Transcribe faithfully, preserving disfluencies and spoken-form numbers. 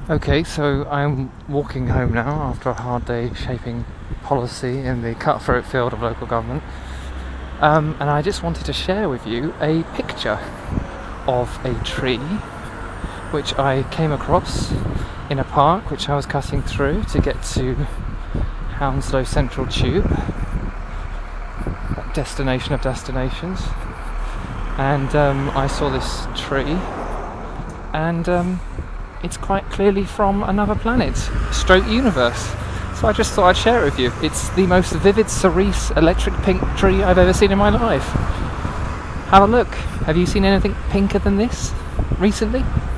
Okay, so I'm walking home now after a hard day shaping policy in the cutthroat field of local government. Um, and I just wanted to share with you a picture of a tree which I came across in a park which I was cutting through to get to Hounslow Central Tube, that destination of destinations. And um, I saw this tree, and um, it's quite clearly from another planet, stroke universe. So I just thought I'd share it with you. It's the most vivid cerise electric pink tree I've ever seen in my life. Have a look. Have you seen anything pinker than this recently?